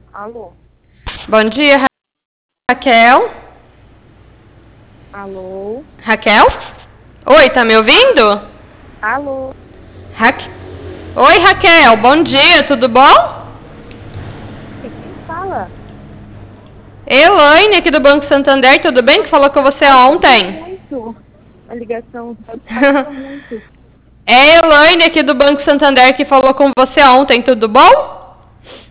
Alô? Bom dia, Raquel. Alô? Raquel? Oi, tá me ouvindo? Alô? Raque... Oi, Raquel, bom dia, tudo bom? Quem fala? Elaine aqui do Banco Santander, tudo bem? Que falou com você Falhando ontem. muito. A ligação está falhando muito. É Elaine aqui do Banco Santander que falou com você ontem, tudo bom?